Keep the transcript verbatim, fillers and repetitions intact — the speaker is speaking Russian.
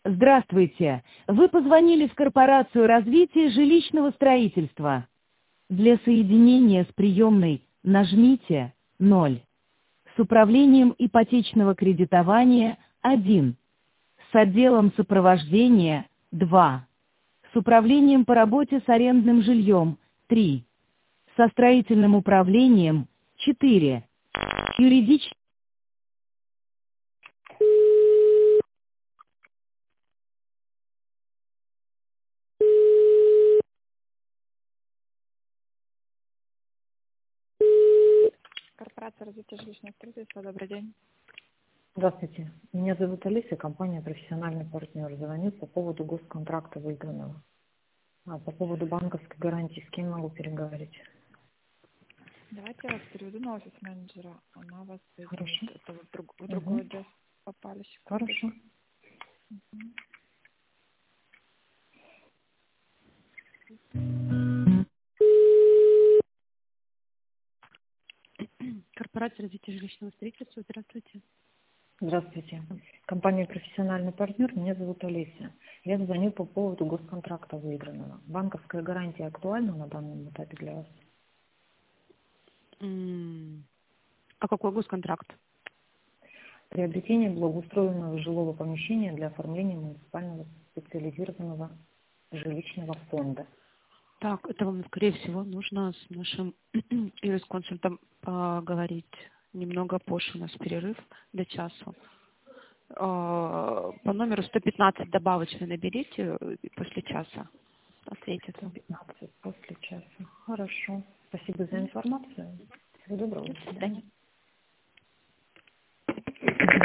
Здравствуйте! Вы позвонили в корпорацию развития жилищного строительства. Для соединения с приемной нажмите ноль. С управлением ипотечного кредитования один. С отделом сопровождения два. С управлением по работе с арендным жильем три. Со строительным управлением четыре. Юридически. Корпорация развития жилищного строительства. Добрый день. Здравствуйте. Меня зовут Алиса, компания «Профессиональный партнер». Звоню по поводу госконтракта выигранного. А по поводу банковской гарантии с кем могу переговорить? Давайте я вас переведу на офис менеджера. Она вас соединит. Хорошо. Это вы в, друг, в Угу. другой отдел попали. Хорошо. Корпорация развития жилищного строительства. Здравствуйте. Здравствуйте. Компания «Профессиональный партнер». Меня зовут Алиса. Я звоню по поводу госконтракта выигранного. Банковская гарантия актуальна на данном этапе для вас? М, А какой госконтракт? Приобретение благоустроенного жилого помещения для оформления муниципального специализированного жилищного фонда. Так, это вам, скорее всего, нужно с нашим юрисконсультом поговорить немного позже. У нас перерыв до часу. А, По номеру сто пятнадцать добавочно наберите и после часа ответит вам. пятнадцать после часа. Хорошо. Спасибо за информацию. Всего доброго. До свидания.